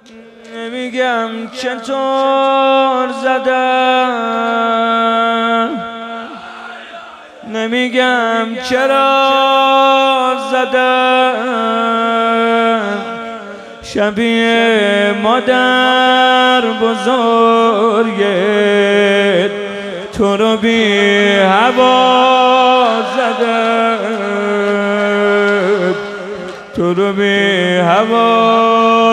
نمیگم چطور زدم، نمیگم چرا زدم، شبیه مادر بزرگت تو رو بی هوا زدم، تو رو بی هوا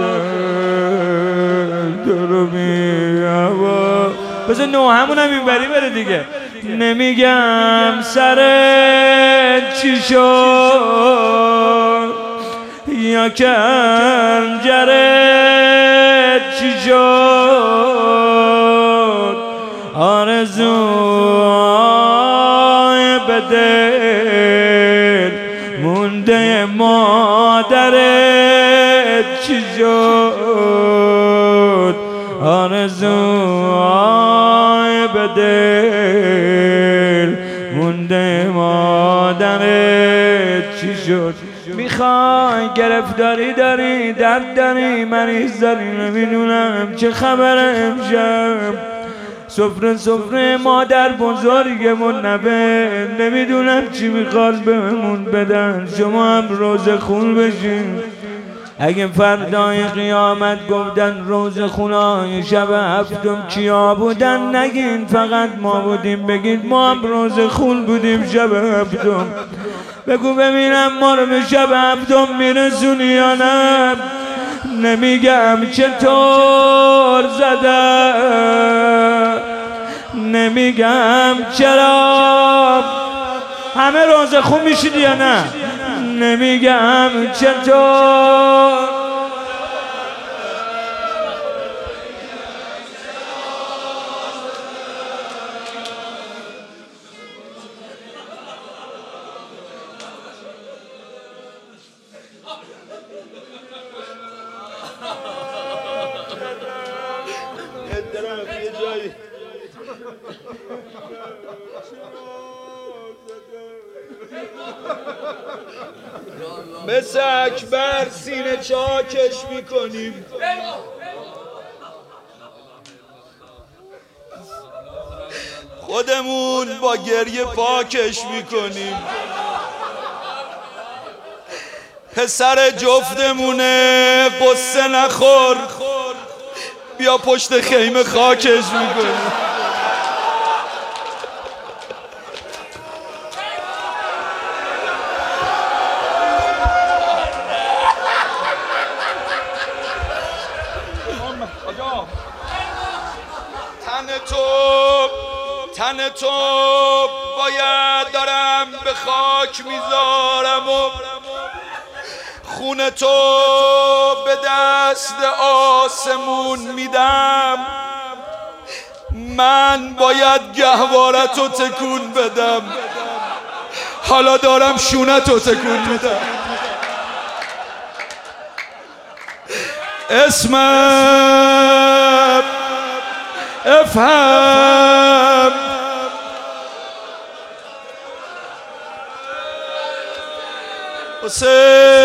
زدم، تو رو بی هوا. بذار نوحمونم این بری بره دیگه. نمیگم سرت چی شد یا کنجرت چی شد، آرزوهای به دل مونده مادرت چی شد، آرزوهای به دل مونده مادرت چی شد. میخوای گرفتاری داری، درد داری، مریض داری، نمیدونم چه خبره امشب. سفره مادر بزرگمون نبه، نمیدونم چی میخواد بهمون بدن، شما هم روزه خون بشین. اگه فردای قیامت گفتن روزه خونای شب هفتم کیا بودن، نگین فقط ما بودیم، بگید ما هم روزه خون بودیم شب هفتم. بگو ببینم ما رو به شب هفتم میرسونی یا نه. نمیگم چطور زدم، نمیگم چرا، همه روزه خون میشید یا نه. نمیگم چطور، مثل اکبر سینه چاکش میکنیم، خودمون با گریه پاکش میکنیم. پسر جفتمونه قصه نخور، بیا پشت خیمه خاکش میکنیم. تن تو باید دارم به خاک میذارم و خون تو به دست آسمون میدم. من باید گهوارتو تکون بدم، حالا دارم شونتو تکون میدم. اسمم افهم، حسین